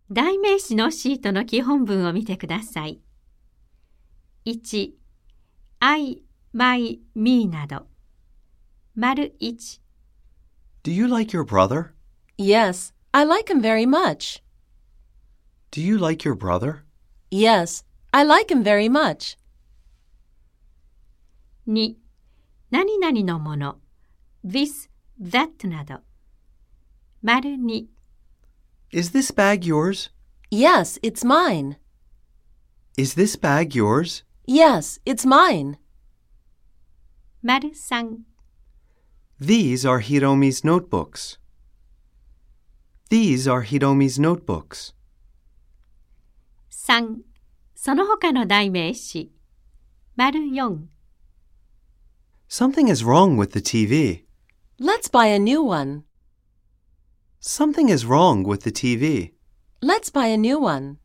代名詞のシートの基本文を見てください。1、I, my, me など。丸1。 Do you like your brother? Yes, I like him very much. Do you like your brother? Yes, I like him very much. 2、何々のもの。this, that など。丸2。 Is this bag yours? Yes, it's mine. Is this bag yours? Yes, it's mine. 丸3。 These are Hiromi's notebooks. These are Hiromi's notebooks. 3、その他の代名詞。丸4。 Something is wrong with the TV. Let's buy a new one. Something is wrong with the TV. Let's buy a new one.